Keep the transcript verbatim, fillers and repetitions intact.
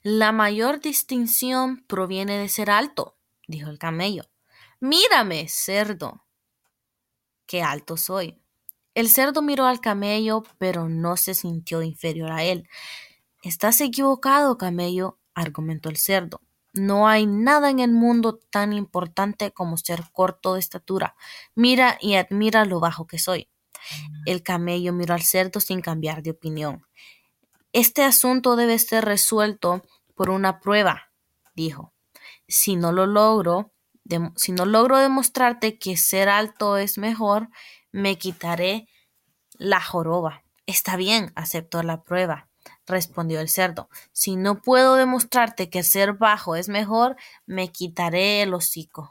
La mayor distinción proviene de ser alto, dijo el camello. Mírame, cerdo, qué alto soy. El cerdo miró al camello, pero no se sintió inferior a él. Estás equivocado, camello, argumentó el cerdo. No hay nada en el mundo tan importante como ser corto de estatura. Mira y admira lo bajo que soy. El camello miró al cerdo sin cambiar de opinión. Este asunto debe ser resuelto por una prueba, dijo. Si no lo logro, dem- si no logro demostrarte que ser alto es mejor, me quitaré la joroba. Está bien, aceptó la prueba, respondió el cerdo. Si no puedo demostrarte que ser bajo es mejor, me quitaré el hocico.